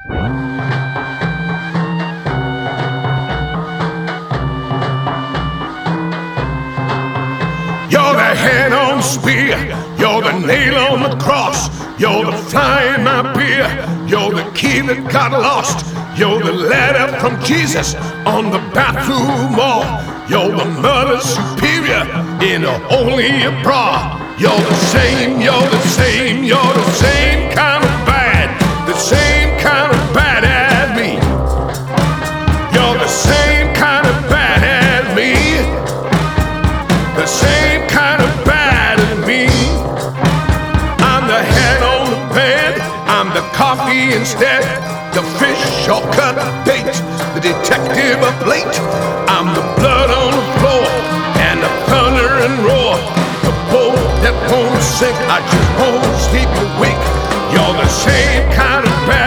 You're the head on the spear, you're the nail on the cross, you're the fly in my beer, you're the key that got lost, you're the letter from Jesus on the bathroom wall, you're the mother superior in a holy bra. You're the same, you're the same, you're the same kind of bad, the same kind of bad as me. You're the same kind of bad as me, the same kind of bad as me. I'm the head on the bed, I'm the coffee instead, the fish or cut bait, the detective up late. I'm the blood on the floor and the thunder and roar, the boat that won't sink, I just won't sleep awake. You're the same kind of bad